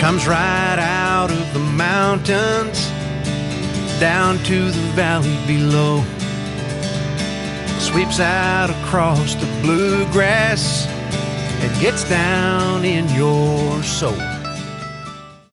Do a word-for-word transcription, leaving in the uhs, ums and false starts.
Comes right out of the mountains down to the valley below. Sweeps out across the bluegrass and gets down in your soul.